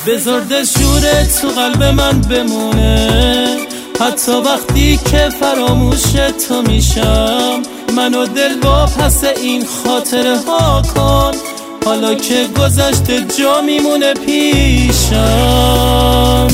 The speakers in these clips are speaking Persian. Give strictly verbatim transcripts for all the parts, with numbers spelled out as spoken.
بذار دلشورت تو قلب من بمونه، حتی وقتی که فراموش تو میشم. منو دل با پس این خاطره ها کن، حالا که گذشته جا میمونه پیشم.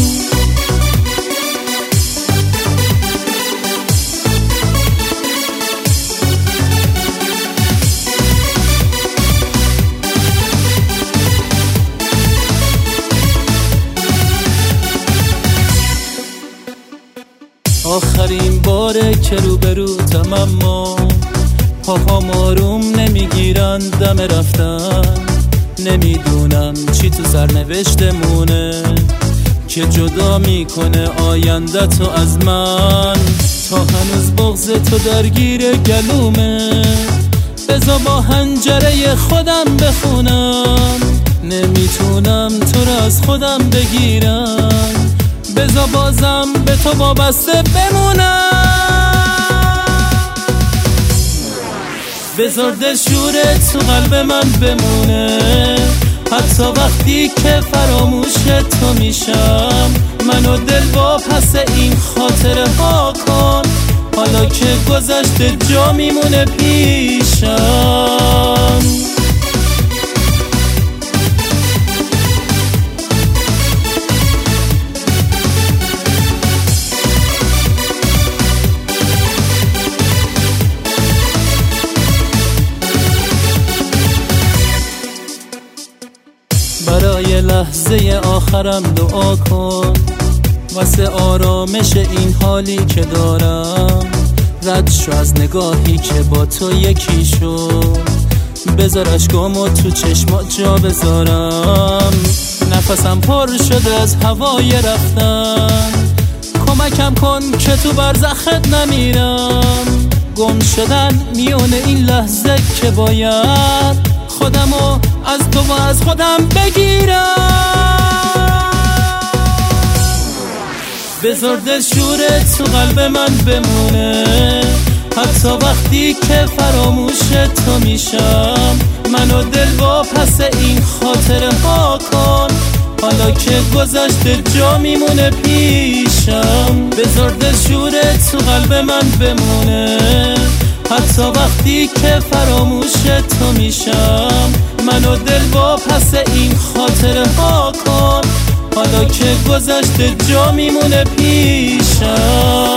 آخرین باره که روبروتم، اما پاهام آروم نمیگیرن دم رفتن. نمیدونم چی تو سرنوشتمونه که جدا میکنه آینده تو از من. تا هنوز بغض تو درگیر گلومه، بذار با حنجره خودم بخونم. نمیتونم تو رو از خودم بگیرم، بذار بازم به تو وابسته بمونم. بذار دلشورت تو قلب من بمونه، حتی وقتی که فراموش تو میشم. منو دل با پس این خاطره ها کن، حالا که گذشته جا میمونه پیشم. برای لحظه آخرم دعا کن، واسه آرامش این حالی که دارم. رد شو از نگاهی که با تو یکی شد، بذار اشکامو تو چشمات جا بذارم. نفسم پر شده از هوای رفتن، کمکم کن که تو برزخت نمیرم. گم شدن میونه این لحظه که باید خودمو از تو و از خودم بگیرم. بذار دلشورت تو قلب من بمونه، حتی وقتی که فراموش تو میشم. منو دل با پس این خاطره ها کن، حالا که گذشته جا میمونه پیشم. بذار دلشورت تو قلب من بمونه، حتی وقتی که فراموش تو میشم. منو دل با پس این خاطره ها کن، حالا که گذشته جا میمونه پیشم.